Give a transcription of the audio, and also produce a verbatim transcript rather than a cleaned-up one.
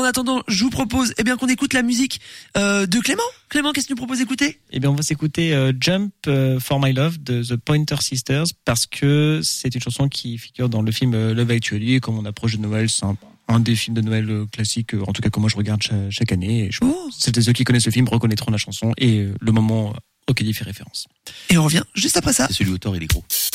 attendant, je vous propose eh bien qu'on écoute la musique euh, de Clément. Clément, qu'est-ce que tu nous proposes d'écouter ? Eh bien, on va s'écouter euh, Jump euh, for My Love de The Pointer Sisters parce que c'est une chanson qui figure dans le film euh, Love Actually. Et comme on approche de Noël, c'est un, un des films de Noël euh, classiques, euh, en tout cas que moi je regarde chaque, chaque année. Et je, oh. Celles et ceux qui connaissent le film reconnaîtront la chanson et euh, le moment auquel il fait référence. Et on revient juste après ça. C'est celui auteur, il est gros.